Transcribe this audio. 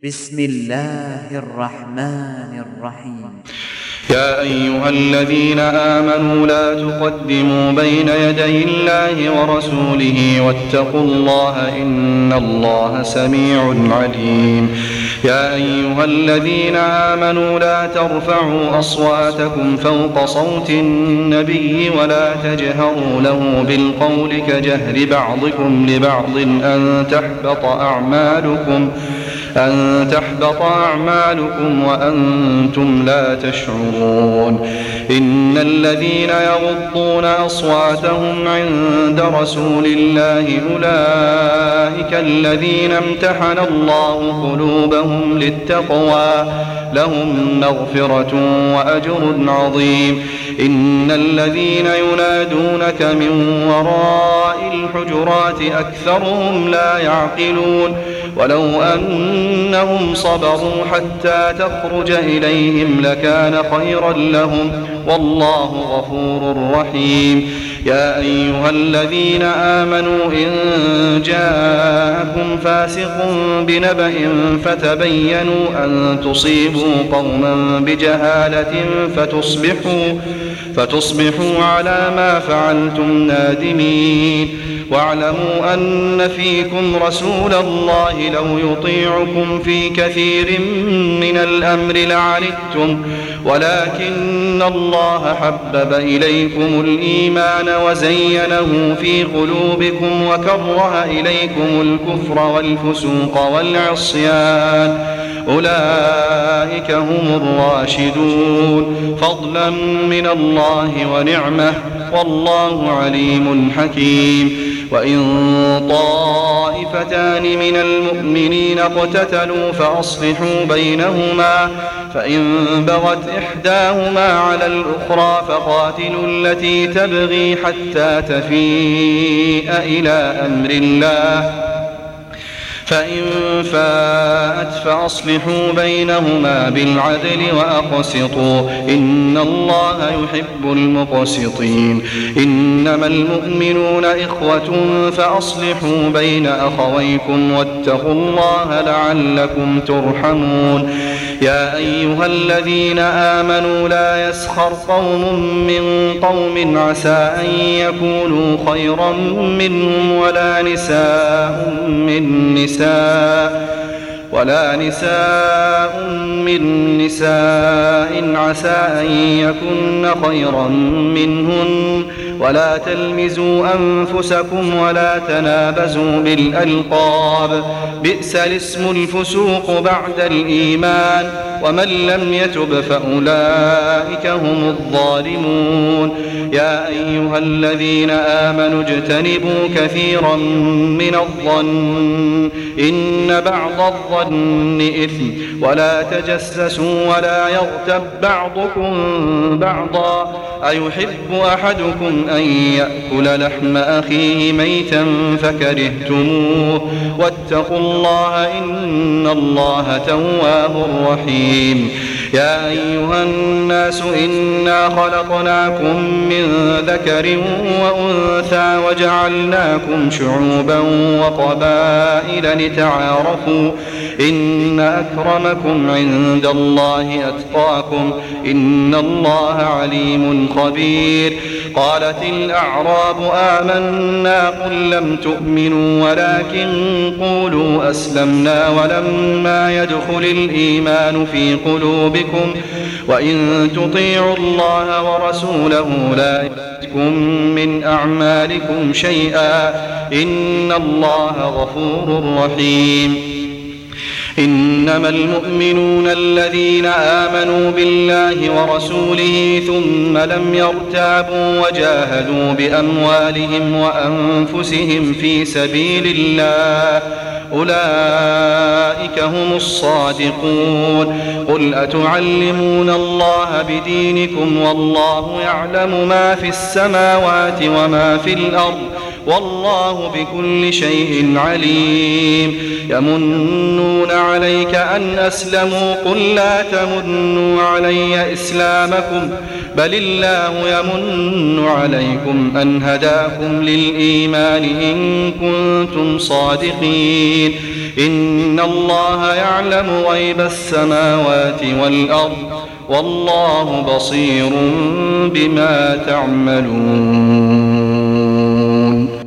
بسم الله الرحمن الرحيم. يا أيها الذين آمنوا لا تقدموا بين يدي الله ورسوله واتقوا الله إن الله سميع عليم. يا أيها الذين آمنوا لا ترفعوا أصواتكم فوق صوت النبي ولا تجهروا له بالقول كجهر بعضكم لبعض أن تحبط أعمالكم وأنتم لا تشعرون. إن الذين يغضون أصواتهم عند رسول الله أولئك الذين امتحن الله قلوبهم للتقوى لهم مغفرة وأجر عظيم. إن الذين ينادونك من وراء الحجرات أكثرهم لا يعقلون. ولو أنهم صبروا حتى تخرج إليهم لكان خيرا لهم والله غفور رحيم. يا أيها الذين آمنوا إن جاءكم فاسق بنبأ فتبينوا أن تصيبوا قوما بجهالة فتصبحوا على ما فعلتم نادمين. واعلموا أن فيكم رسول الله لو يطيعكم في كثير من الأمر لعنتم ولكن الله حبب إليكم الإيمان وزينه في قلوبكم وكره إليكم الكفر والفسوق والعصيان أولئك هم الراشدون فضلا من الله ونعمة والله عليم حكيم. وإن طائفتان من المؤمنين اقتتلوا فأصلحوا بينهما فإن بغت إحداهما على الأخرى فقاتلوا التي تبغي حتى تفيء إلى أمر الله فإن فاءت فأصلحوا بينهما بالعدل وأقسطوا إن الله يحب المقسطين. إنما المؤمنون إخوة فأصلحوا بين أخويكم واتقوا الله لعلكم ترحمون. يا أيها الذين آمنوا لا يسخر قوم من قوم عسى أن يكونوا خيرا منهم ولا نساء من نساء عسى أن يكن خيرا منهن ولا تلمزوا أنفسكم ولا تنابزوا بالألقاب بئس الاسم الفسوق بعد الإيمان ومن لم يتب فأولئك هم الظالمون. يا أيها الذين آمنوا اجتنبوا كثيرا من الظن إن بعض الظن إثم ولا تجسسوا ولا يغتب بعضكم بعضا أيحب أحدكم أن يأكل لحم أخيه ميتا فكرهتموه واتقوا الله إن الله تواب رحيم. يا أيها الناس إنا خلقناكم من ذكر وأنثى وجعلناكم شعوبا وقبائل لتعارفوا إن أكرمكم عند الله أتقاكم إن الله عليم خبير. قالت الأعراب آمنا قل لم تؤمنوا ولكن قولوا أسلمنا ولما يدخل الإيمان في قلوبكم وإن تطيعوا الله ورسوله لا يلتكم من أعمالكم شيئا إن الله غفور رحيم. إنما المؤمنون الذين آمنوا بالله ورسوله ثم لم يرتابوا وجاهدوا بأموالهم وأنفسهم في سبيل الله أولئك هم الصادقون. قل أتعلمون الله بدينكم والله يعلم ما في السماوات وما في الأرض والله بكل شيء عليم. يمنون عليك أن أسلموا قل لا تمنوا علي إسلامكم بل الله يمن عليكم أن هداكم للإيمان إن كنتم صادقين. إن الله يعلم غيب السماوات والأرض والله بصير بما تعملون.